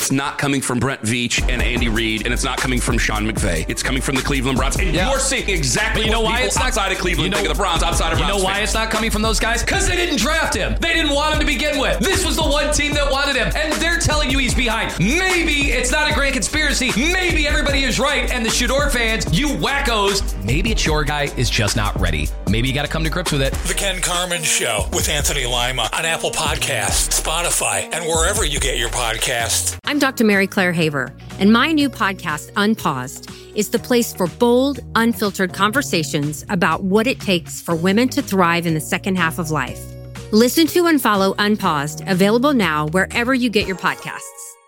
it's not coming from Brent Veach and Andy Reid, and it's not coming from Sean McVay. It's coming from the Cleveland Browns. And you're seeing exactly what people outside of Cleveland think of the Browns, outside of Browns. You know why it's not coming from those guys? Because they didn't draft him. They didn't want him to begin with. This was the one team that wanted him, and they're telling you he's behind. Maybe it's not a grand conspiracy. Maybe everybody is right, and the Shador fans, you wackos, maybe it's your guy is just not ready. Maybe you got to come to grips with it. The Ken Carman Show with Anthony Lima on Apple Podcasts, Spotify, and wherever you get your podcasts. I'm Dr. Mary Claire Haver, and my new podcast, Unpaused, is the place for bold, unfiltered conversations about what it takes for women to thrive in the second half of life. Listen to and follow Unpaused, available now wherever you get your podcasts.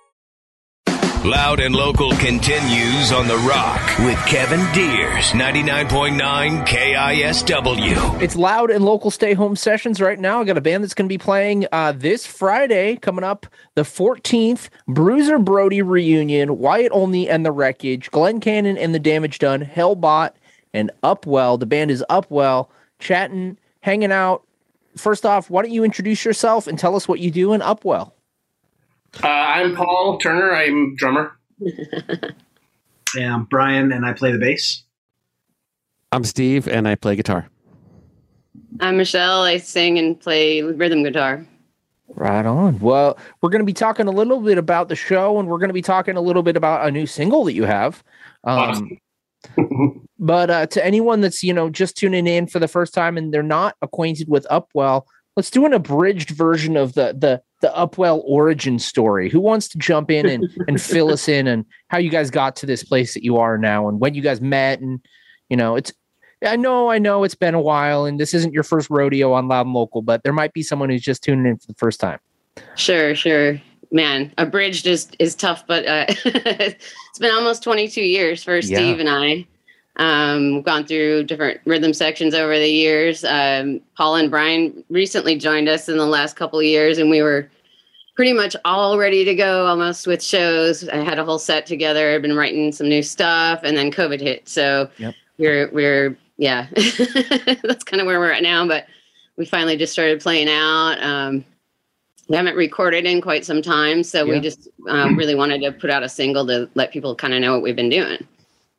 Loud and Local continues on The Rock with Kevin Deers, 99.9 KISW. It's Loud and Local Stay Home Sessions right now. I got a band that's going to be playing this Friday, coming up the 14th, Bruiser Brody reunion, Wyatt Olney and the Wreckage, Glenn Cannon and the Damage Done, Hellbot, and Upwell. The band is Upwell, chatting, hanging out. First off, why don't you introduce yourself and tell us what you do in Upwell? I'm Paul Turner. I'm drummer. Yeah, I'm Brian, and I play the bass. I'm Steve, and I play guitar. I'm Michelle. I sing and play rhythm guitar. Right on. Well, we're going to be talking a little bit about the show, and we're going to be talking a little bit about a new single that you have. Awesome. But to anyone that's, just tuning in for the first time and they're not acquainted with Upwell, let's do an abridged version of the Upwell origin story. Who wants to jump in and fill us in on how you guys got to this place that you are now and when you guys met? And, I know it's been a while and this isn't your first rodeo on Loud and Local, but there might be someone who's just tuning in for the first time. Sure. Man, abridged is tough, but it's been almost 22 years for Steve and I. Gone through different rhythm sections over the years. Paul and Brian recently joined us in the last couple of years, and we were pretty much all ready to go almost with shows. I had a whole set together. I've been writing some new stuff, and then COVID hit. So we're that's kind of where we're at now, but we finally just started playing out. We haven't recorded in quite some time, so we just really wanted to put out a single to let people kind of know what we've been doing.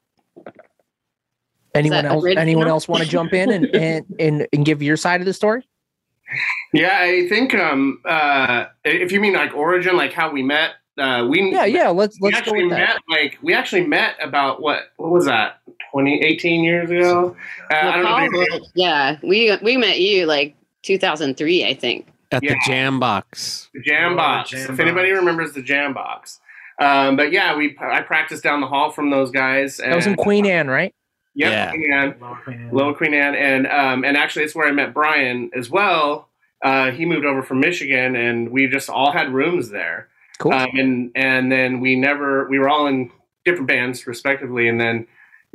Anyone else want to jump in and give your side of the story? Yeah, I think if you mean like origin, like how we met, let's go with that. We actually met about what was that? 18 years ago? I don't know. Yeah, we met you like 2003, I think. At the Jam Box. The Jam Box. If anybody remembers the Jam Box. But yeah, I practiced down the hall from those guys. That was in Queen Anne, right? Yep, yeah. Lower Queen Anne. And actually it's where I met Brian as well. He moved over from Michigan and we just all had rooms there. Cool. And then we were all in different bands respectively. And then,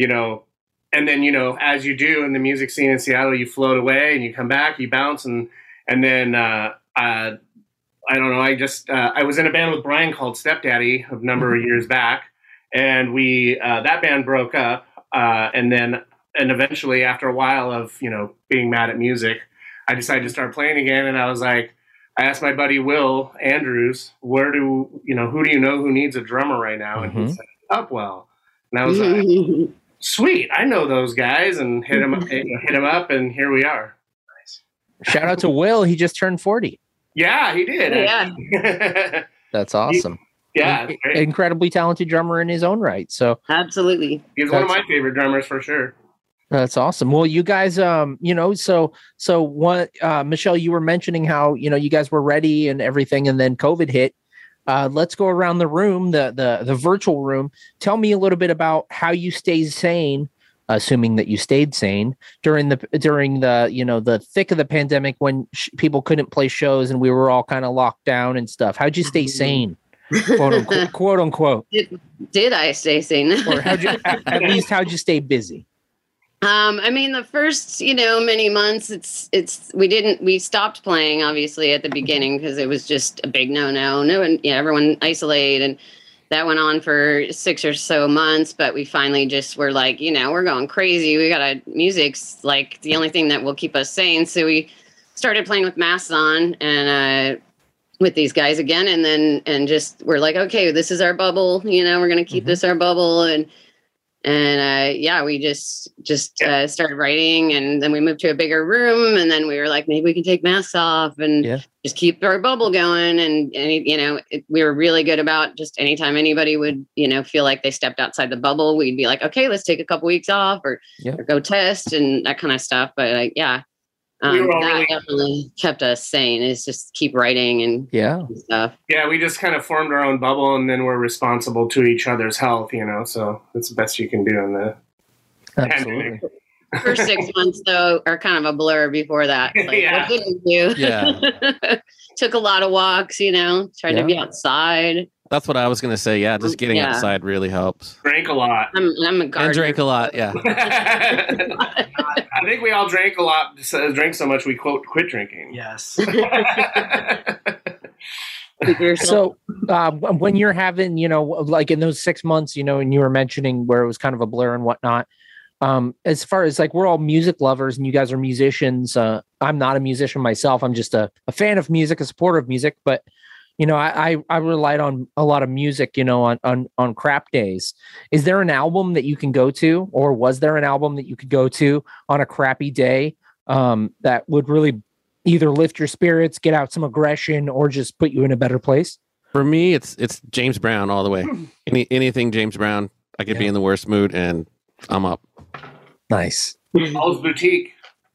as you do in the music scene in Seattle, you float away and you come back, you bounce. And then, I don't know. I was in a band with Brian called Stepdaddy a number of years back, and that band broke up. And eventually after a while of, being mad at music, I decided to start playing again. And I was like, I asked my buddy, Will Andrews, who do you know who needs a drummer right now? And he said, Upwell. And I was like, sweet. I know those guys, and hit him up. And here we are. Nice. Shout out to Will. He just turned 40. Yeah, he did. Yeah. That's awesome. Incredibly talented drummer in his own right. So absolutely, he's one of my favorite drummers for sure. That's awesome. Well, you guys, so what, Michelle, you were mentioning how you guys were ready and everything, and then COVID hit. Let's go around the room, the virtual room. Tell me a little bit about how you stayed sane, assuming that you stayed sane during the the thick of the pandemic when people couldn't play shows and we were all kind of locked down and stuff. How'd you stay sane? quote unquote. Did I stay sane? Or how'd you stay busy? I mean, the first, many months, we stopped playing obviously at the beginning because it was just a big no, everyone isolated, and that went on for 6 or so months. But we finally just were like, we're going crazy. Music's like the only thing that will keep us sane. So we started playing with masks on, and with these guys again. And just, we're like, okay, this is our bubble, we're going to keep this our bubble. And we just started writing, and then we moved to a bigger room, and then we were like, maybe we can take masks off and just keep our bubble going. And we were really good about just anytime anybody would, feel like they stepped outside the bubble, we'd be like, okay, let's take a couple weeks off or go test and that kind of stuff. But that definitely kept us sane, is just keep writing and stuff. Yeah, we just kind of formed our own bubble, and then we're responsible to each other's health, so that's the best you can do in the Absolutely. First 6 months, though, are kind of a blur before that. Like, what did we do? Yeah. Took a lot of walks, tried to be outside. That's what I was going to say. Yeah, just getting outside really helps. Drank a lot. I'm a gardener. And drank a lot, yeah. I think we all drank a lot, drank so much we quit drinking. Yes. So when you're having, like in those 6 months, and you were mentioning where it was kind of a blur and whatnot, as far as like, we're all music lovers and you guys are musicians. I'm not a musician myself. I'm just a fan of music, a supporter of music, but I relied on a lot of music, on crap days. Is there an album that you can go to, or was there an album that you could go to on a crappy day that would really either lift your spirits, get out some aggression, or just put you in a better place? For me, it's James Brown all the way. Anything James Brown, I could be in the worst mood and I'm up. Nice. Paul's Boutique.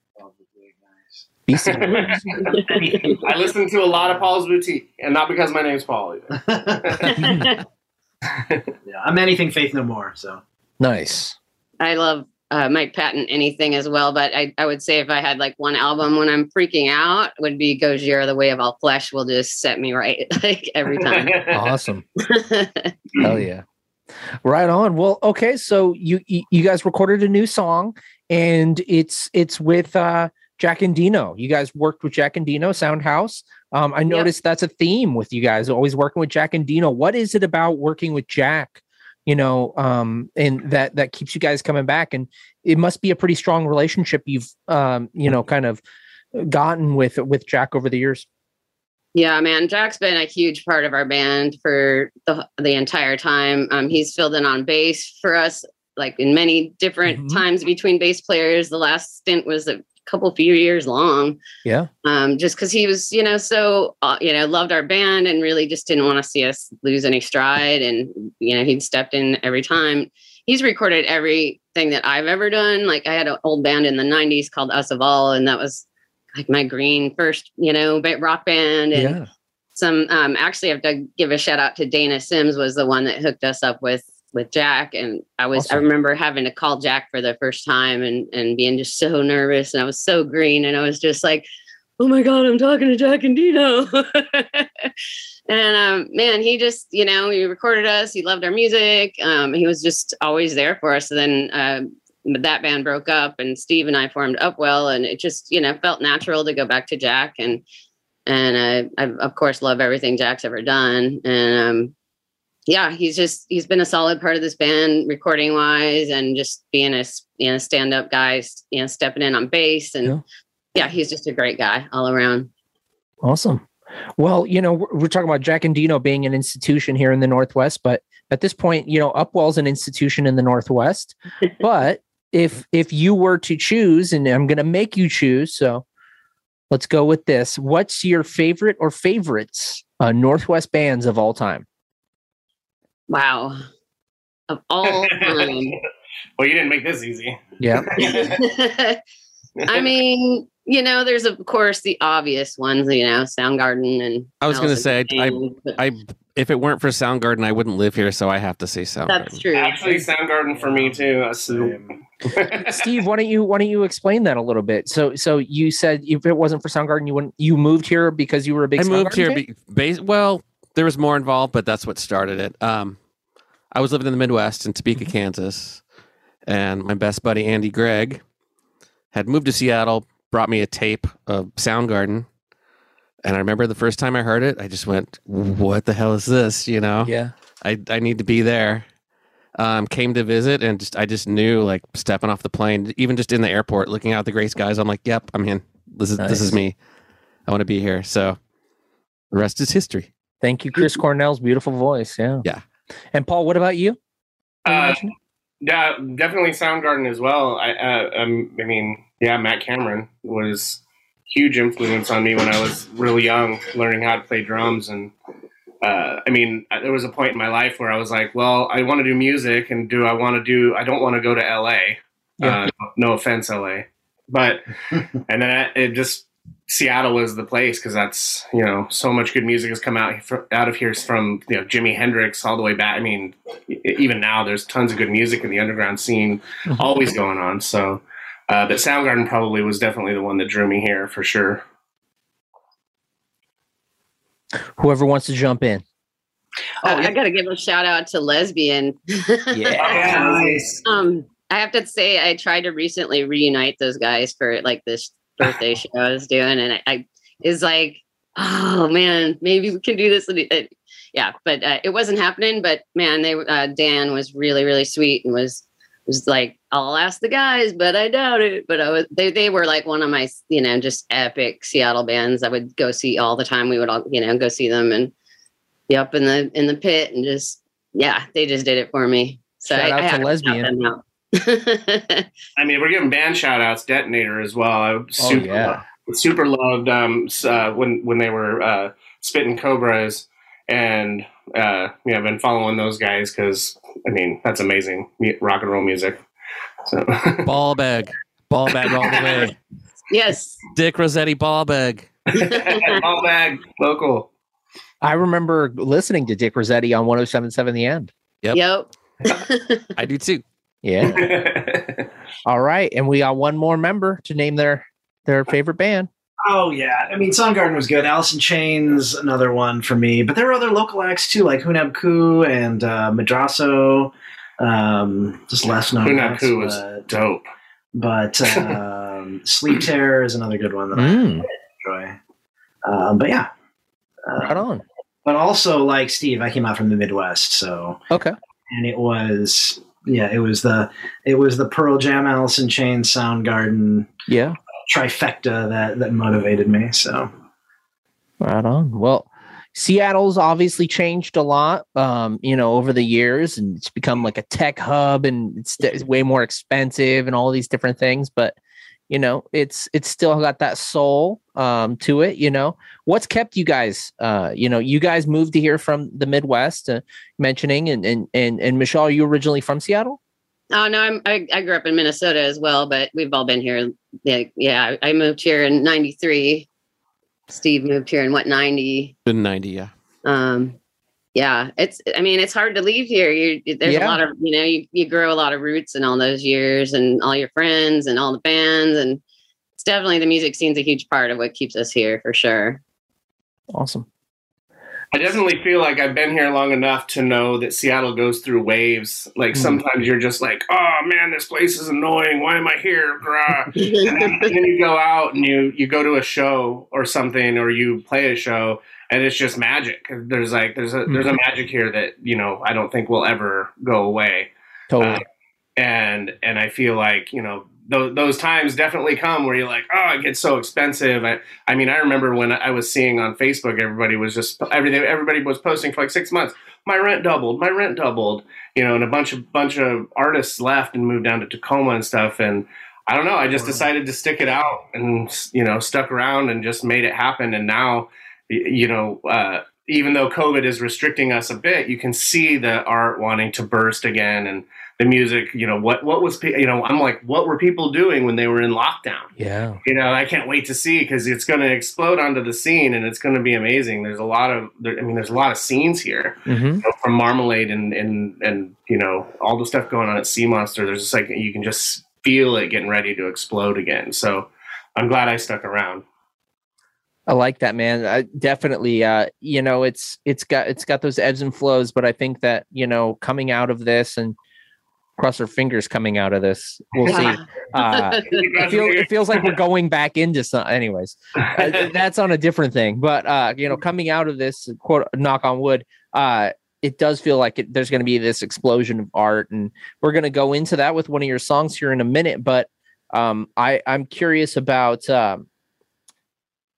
I listen to a lot of Paul's Boutique, and not because my name's Paul either. I'm anything Faith No More. So nice. I love Mike Patton, anything as well. But I would say if I had like one album when I'm freaking out, would be Gojira, The Way of All Flesh. Will just set me right like every time. Awesome. Hell yeah. Right on. Well, okay. So you guys recorded a new song, and it's with Jack Endino. You guys worked with Jack Endino, Soundhouse. I noticed that's a theme with you guys, always working with Jack Endino. What is it about working with Jack, and that keeps you guys coming back? And it must be a pretty strong relationship you've, kind of gotten with Jack over the years. Yeah, man, Jack's been a huge part of our band for the entire time. He's filled in on bass for us, like in many different times between bass players. The last stint was few years long. Yeah. Just because he was, so, loved our band and really just didn't want to see us lose any stride. And, he'd stepped in every time. He's recorded everything that I've ever done. Like, I had an old band in the 90s called Us of All, and that was like my green first, rock band. And some, actually I have to give a shout out to Dana Sims, was the one that hooked us up with Jack. And I remember having to call Jack for the first time and being just so nervous, and I was so green, and I was just like, oh my God, I'm talking to Jack Endino. And man, he just, he recorded us. He loved our music. He was just always there for us. And then that band broke up, and Steve and I formed Upwell, and it just, felt natural to go back to Jack. And I of course love everything Jack's ever done. And he's been a solid part of this band, recording wise, and just being a stand-up guy, stepping in on bass. And he's just a great guy all around. Awesome. Well, we're talking about Jack Endino being an institution here in the Northwest, but at this point, Upwell's an institution in the Northwest. But if you were to choose, and I'm going to make you choose, so let's go with this. What's your favorite or favorites Northwest bands of all time? Wow. Of all time. Well, you didn't make this easy. Yeah. I mean, there's of course the obvious ones, Soundgarden. And I was going to say, I if it weren't for Soundgarden, I wouldn't live here. So I have to say Soundgarden. That's true. Actually, Soundgarden for me too. Steve, why don't you explain that a little bit? So you said if it wasn't for Soundgarden, you moved here because you were a big. I moved here. Fan? Well, there was more involved, but that's what started it. I was living in the Midwest in Topeka, Kansas, and my best buddy Andy Gregg had moved to Seattle, brought me a tape of Soundgarden, and I remember the first time I heard it, I just went, "What the hell is this?" Yeah. I need to be there. Came to visit, and I just knew, like, stepping off the plane, even just in the airport, looking out at the gray skies, I'm like, "Yep, I'm in. This is me. I want to be here." So The rest is history. Thank you, Chris Cornell's beautiful voice. Yeah. Yeah. And Paul, what about you? Yeah, definitely Soundgarden as well. I mean, Matt Cameron was huge influence on me when I was really young, learning how to play drums. And there was a point in my life where I was like, well, I want to do music, and I don't want to go to LA. Yeah. No offense, LA. But, and then Seattle was the place, because that's, so much good music has come out of here from, Jimi Hendrix all the way back. I mean, even now there's tons of good music in the underground scene always going on. So, but Soundgarden probably was definitely the one that drew me here for sure. Whoever wants to jump in. I got to give a shout out to Lesbian. Yeah. Nice. I have to say, I tried to recently reunite those guys for like this birthday show I was doing, and I is like, oh man, maybe we can do this. Yeah, but it wasn't happening. But man, Dan was really, really sweet and was like, I'll ask the guys, but I doubt it. But they were like one of my, just epic Seattle bands I would go see all the time. We would all, go see them and be up in the pit, and just, they just did it for me. So shout out to Lesbian. I mean, we're giving band shout outs, Detonator as well. I super loved when they were Spitting Cobras, and I've been following those guys because, I mean, that's amazing rock and roll music. So ball bag all the way. Yes. Dick Rossetti ball bag. Ball bag, local. I remember listening to Dick Rossetti on 107.7 The End. Yep. I do too. Yeah. All right. And we got one more member to name their favorite band. Oh, yeah. I mean, Soundgarden was good. Alice in Chains, another one for me. But there were other local acts, too, like Hunab Ku and Madrasso. Just less known. Hunab Ku was dope. But Sleep Terror is another good one that I enjoy. But yeah. Right on. But also, like Steve, I came out from the Midwest, so. Okay. And it was the Pearl Jam, Alice in Chains, Soundgarden, trifecta that motivated me. So, right on. Well, Seattle's obviously changed a lot, over the years, and it's become like a tech hub, and it's way more expensive and all these different things. But it's still got that soul to it. What's kept you guys? You guys moved to here from the Midwest, mentioning, and Michelle, are you originally from Seattle? Oh no, I grew up in Minnesota as well, but we've all been here. Yeah, I moved here in '93. Steve moved here in 90? In 90, yeah. It's hard to leave here. There's a lot of, you grow a lot of roots in all those years, and all your friends and all the bands, and it's definitely, the music scene's a huge part of what keeps us here for sure. Awesome. I definitely feel like I've been here long enough to know that Seattle goes through waves. Like sometimes you're just like, oh man, this place is annoying. Why am I here? And then you go out and you go to a show or something, or you play a show, and it's just magic. There's a magic here that, I don't think will ever go away. Totally. And I feel like, those times definitely come where you're like, oh, it gets so expensive. I mean, I remember when I was seeing on Facebook, everybody was posting for like 6 months. My rent doubled, and a bunch of artists left and moved down to Tacoma and stuff. And I don't know, I just decided to stick it out and, stuck around and just made it happen. And now, even though COVID is restricting us a bit, you can see the art wanting to burst again, and the music, what was, I'm like, what were people doing when they were in lockdown? Yeah. I can't wait to see, because it's going to explode onto the scene, and it's going to be amazing. There's a lot of scenes here, from Marmalade and all the stuff going on at Sea Monster. There's just like, you can just feel it getting ready to explode again. So I'm glad I stuck around. I like that, man. I definitely, it's got those ebbs and flows, but I think that, coming out of this, and cross our fingers coming out of this, we'll see. It feels like we're going back into some, anyways, that's on a different thing, but, coming out of this, quote, knock on wood, it does feel like there's going to be this explosion of art, and we're going to go into that with one of your songs here in a minute. But I'm curious about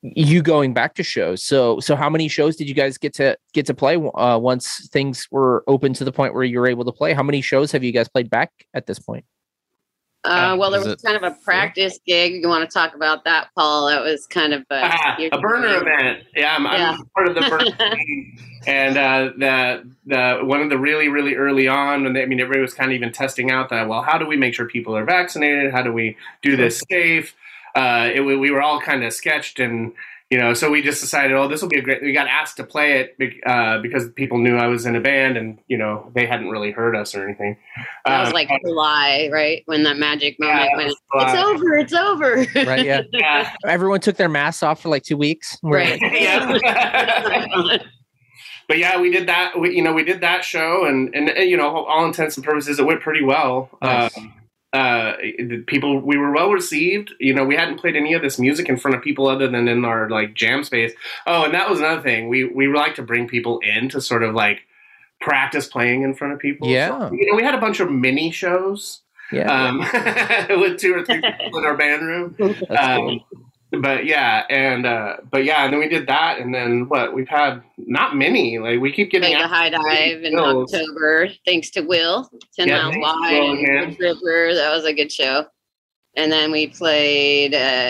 you going back to shows. So how many shows did you guys get to play once things were open to the point where you were able to play? How many shows have you guys played back at this point? Well, there was kind of a practice gig. You want to talk about that, Paul? That was kind of a burner event. Yeah, I'm part of the burner team. And the one of the really, really early on, and everybody was kind of even testing out that, well, how do we make sure people are vaccinated? How do we do this safe? We were all kind of sketched, and so we just decided, this will be a great. We got asked to play it because people knew I was in a band, and they hadn't really heard us or anything. That was like July, right, when that magic moment went. It's over. Right? Yeah. Everyone took their masks off for like 2 weeks. Right. Yeah. But yeah, we did that. We did that show, and all intents and purposes, it went pretty well. Nice. People, we were well received. We hadn't played any of this music in front of people other than in our like jam space. Oh, and that was another thing. We like to bring people in to sort of like practice playing in front of people. Yeah. So, we had a bunch of mini shows. Yeah. With 2 or 3 people in our band room. Cool. But and then we did that, and then we've had not many. Like we keep getting a high dive in October, thanks to Will, 10 Miles Wide, and River. That was a good show. And then we played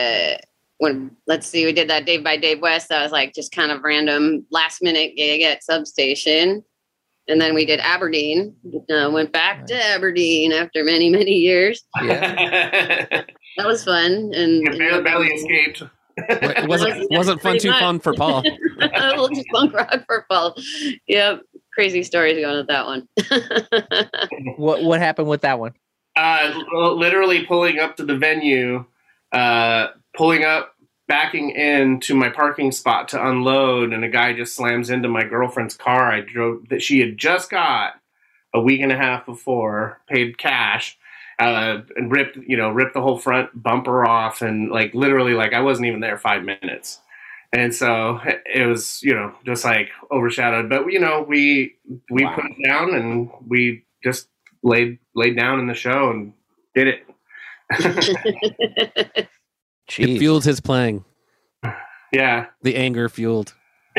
we did that Dave by Dave West. That was like just kind of random last minute gig at Substation. And then we did Aberdeen. Went back to Aberdeen after many, many years. Yeah. That was fun, and barely escaped. It wasn't fun for Paul. A little too punk rock for Paul. Yep, crazy stories going with that one. What happened with that one? Literally pulling up to the venue, backing into my parking spot to unload, and a guy just slams into my girlfriend's car. I drove that she had just got a week and a half before, paid cash. And ripped the whole front bumper off, and like literally, like I wasn't even there 5 minutes, and so it was just like overshadowed. But we put it down, and we just laid down in the show and did it. It fueled his playing. Yeah, the anger fueled.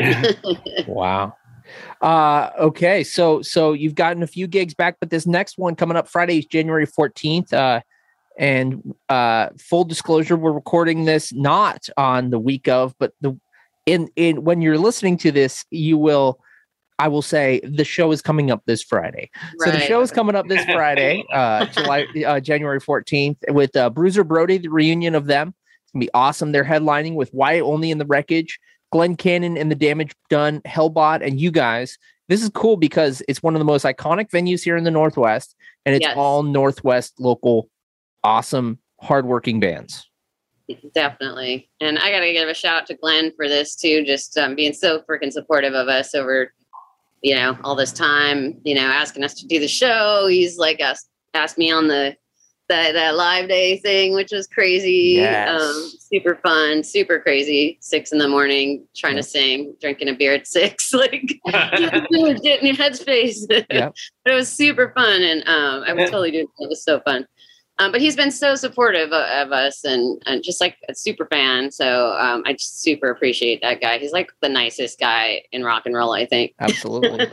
Wow. Okay, so you've gotten a few gigs back, but this next one coming up Friday is January 14th. And full disclosure, we're recording this not on the week of, but in when you're listening to this, I will say the show is coming up this Friday. Right. So the show is coming up this Friday, January 14th, with Bruiser Brody, the reunion of them. It's gonna be awesome. They're headlining with Wyatt Only in the Wreckage, Glenn Cannon and the Damage Done, Hellbot, and you guys. This is cool because it's one of the most iconic venues here in the Northwest, and it's all Northwest local, awesome, hardworking bands. Definitely. And I got to give a shout out to Glenn for this too, just being so freaking supportive of us over, all this time, asking us to do the show. He's like asked me on that live day thing, which was crazy. Yes. Super fun, super crazy. 6 a.m, trying to sing, drinking a beer at 6, like get in your headspace. Yep. But it was super fun, and I would totally do it. It was so fun. But he's been so supportive of us, and just like a super fan. So I just super appreciate that guy. He's like the nicest guy in rock and roll, I think. Absolutely.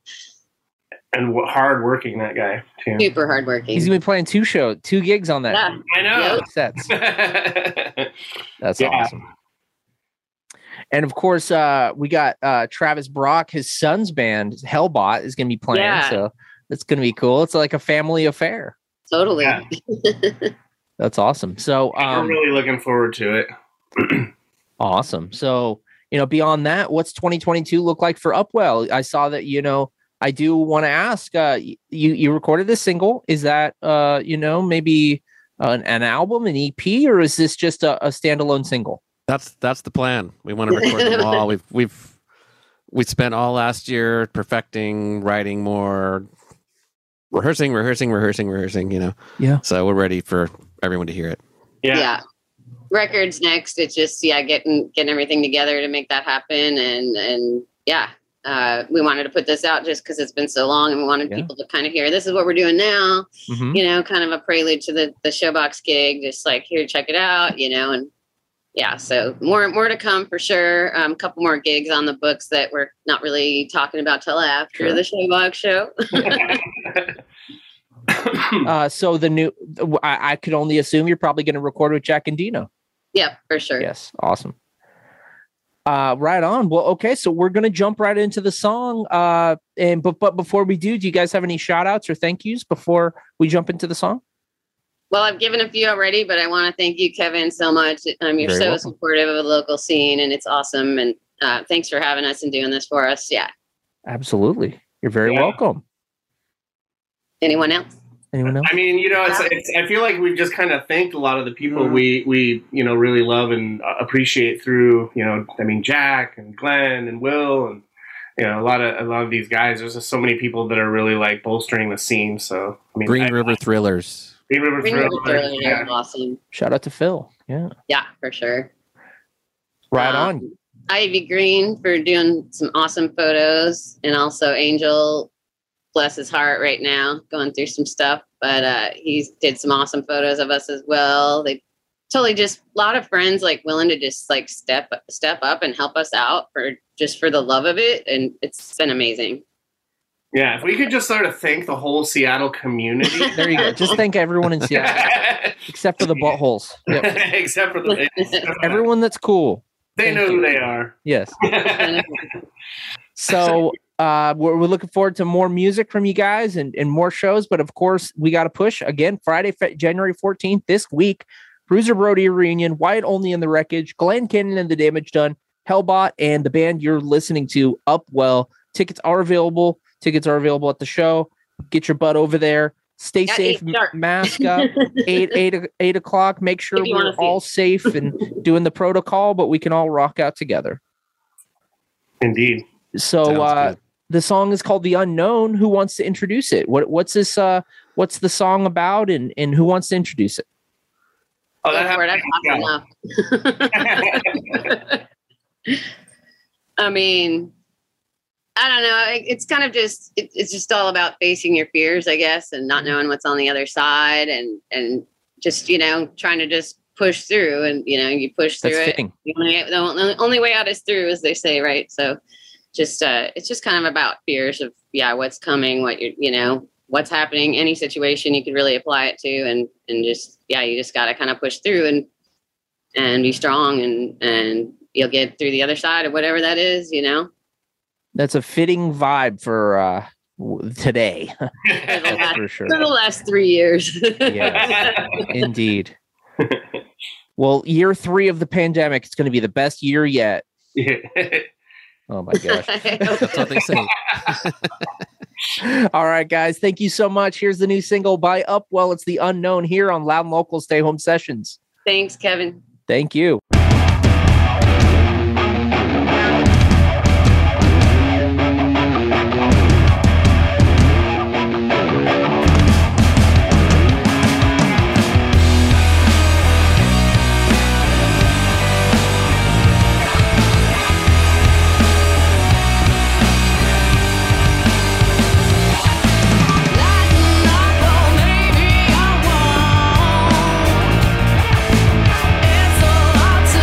And hardworking, that guy too. Super hardworking. He's gonna be playing 2 gigs on that. Yeah. I know. Sets. That's awesome. And of course, we got Travis Brock, his son's band, Hellbot, is gonna be playing. Yeah. So it's gonna be cool. It's like a family affair. Totally. Yeah. That's awesome. So I'm really looking forward to it. Awesome. So beyond that, what's 2022 look like for Upwell? I saw that I do want to ask, you recorded this single. Is that, maybe an album, an EP, or is this just a standalone single? That's the plan. We want to record them all. We spent all last year perfecting, writing more, rehearsing. Yeah. So we're ready for everyone to hear it. Yeah. Records next. It's just, getting everything together to make that happen. And we wanted to put this out just because it's been so long, and we wanted people to kind of hear, this is what we're doing now, kind of a prelude to the Showbox gig, just like, here, check it out, and yeah, so more to come for sure. A couple more gigs on the books that we're not really talking about till after the Showbox show. So the new, I could only assume you're probably going to record with Jack and Dino. Yep, for sure. Yes, awesome. Right on. Well, okay, so we're going to jump right into the song. But before we do you guys have any shout outs or thank yous before we jump into the song? Well, I've given a few already, but I want to thank you, Kevin, so much. You're so supportive of the local scene, and it's awesome. And thanks for having us and doing this for us. Yeah. Absolutely. You're very welcome. Anyone else? Anyone else? I mean, it's I feel like we've just kind of thanked a lot of the people we really love and appreciate through, Jack and Glenn and Will and, a lot of these guys. There's just so many people that are really like bolstering the scene. So, I mean, Green River Thrillers. Green River Thrillers is awesome. Shout out to Phil. Yeah. Yeah, for sure. Right on. Ivy Green for doing some awesome photos, and also Angel, bless his heart right now, going through some stuff, but he did some awesome photos of us as well. They totally just a lot of friends like willing to just like step up and help us out for the love of it, and it's been amazing. Yeah, if we could just sort of thank the whole Seattle community. There you go. Just thank everyone in Seattle, except for the buttholes. Yep. except for everyone that's cool. They know who they are. Yes. So we're looking forward to more music from you guys and more shows. But of course, we got to push again. Friday, January 14th, this week, Bruiser Brody reunion, Wyatt Only in the Wreckage, Glenn Cannon and the Damage Done, Hellbot, and the band you're listening to, Upwell. Tickets are available. Tickets are available at the show. Get your butt over there. Stay safe. Mask up. 8 o'clock. Make sure we're all safe and doing the protocol, but we can all rock out together. Indeed. So the song is called The Unknown. Who wants to introduce it? What's this? What's the song about? And who wants to introduce it? Oh, I mean, I don't know. It's kind of just, it's just all about facing your fears, I guess, and not knowing what's on the other side and just, trying to just push through and, you push through it. The only way out is through, as they say, right? So just, it's just kind of about fears of, what's coming, what what's happening, any situation you could really apply it to and just, you just got to kind of push through and be strong and you'll get through the other side of whatever that is, That's a fitting vibe for today. For sure. For the last 3 years. Yes, indeed. Well, year 3 of the pandemic, it's going to be the best year yet. Oh my gosh. That's what they say. All right, guys. Thank you so much. Here's the new single by Upwell. It's The Unknown here on Loud and Local Stay Home Sessions. Thanks, Kevin. Thank you. It's so hard to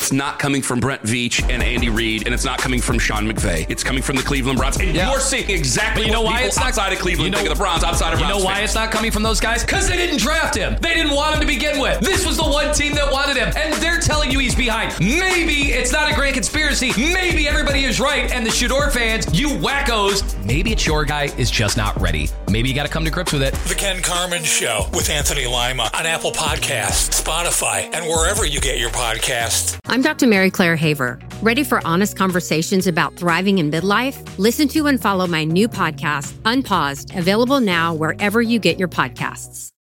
it's not coming from Brent Veach and Andy Reid, and it's not coming from Sean McVay. It's coming from the Cleveland Browns. And you're seeing exactly what people outside of Cleveland think of the Browns, outside of Browns. You know why fans. it's not coming from those guys? Because they didn't draft him. They didn't want him to begin with. This was the one team that wanted him, and they're telling you he's behind. Maybe it's not a grand conspiracy. Maybe everybody is right, and the Shador fans, you wackos, maybe it's your guy is just not ready. Maybe you got to come to grips with it. The Ken Carman Show with Anthony Lima on Apple Podcasts, Spotify, and wherever you get your podcasts. I'm Dr. Mary Claire Haver. Ready for honest conversations about thriving in midlife? Listen to and follow my new podcast, Unpaused, available now wherever you get your podcasts.